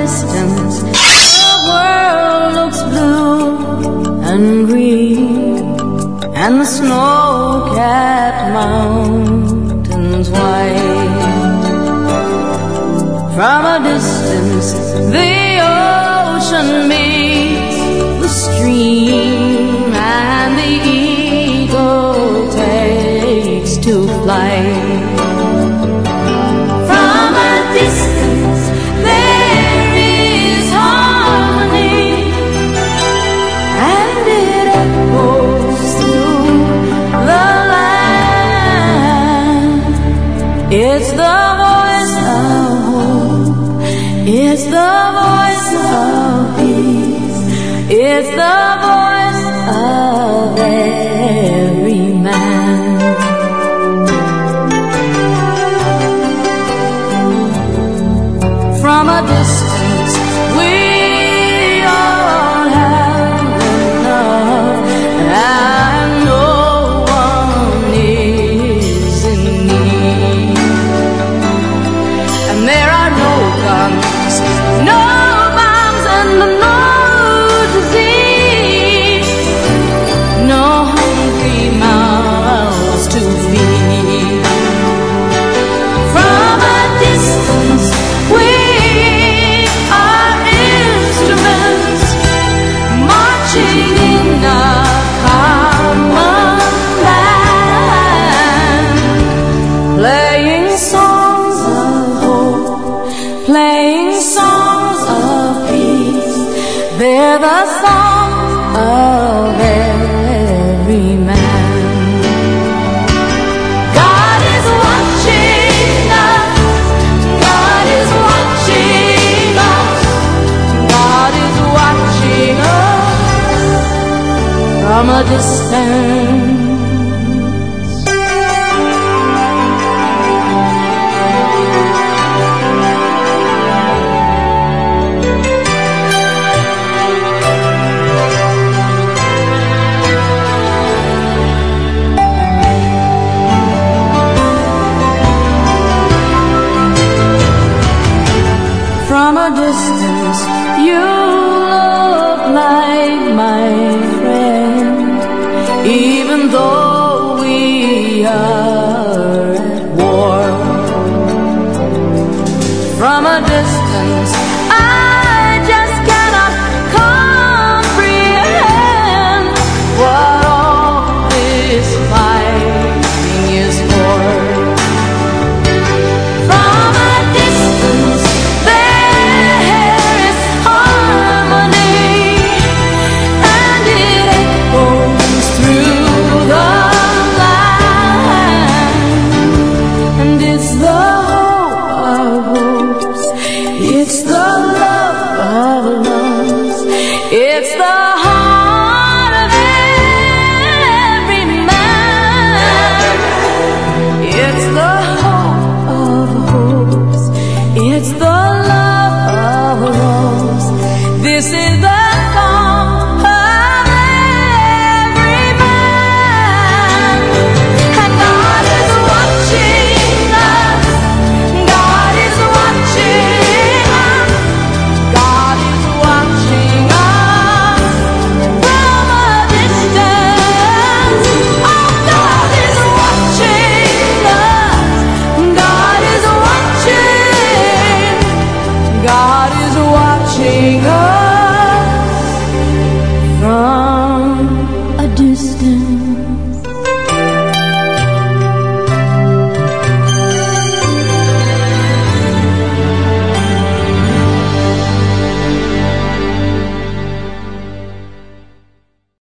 distance, the world looks blue and green, and the snow-capped mountains white. From a distance, the ocean meets the stream, and the eagle takes to flight. From a distance, there is harmony, and it echoes through the land. It's the voice of hope, it's the voice of peace, it's the voice of every man. From a distance, we all have enough, and no one is in need. And there are no guns, no bombs, and no disease, no hungry mouths to feed. From a distance, we are instruments marching in a common band, playing songs of hope, playing songs of peace. They're the songs of every man. God is watching us, God is watching us, God is watching us from a distance. From a distance, you look like my friend, even though we are at war. From a distance, I just cannot comprehend what all this fighting is for. From a distance, it's the love of loves, it's the heart of every man, it's the hope of hopes, it's the love of rose. This is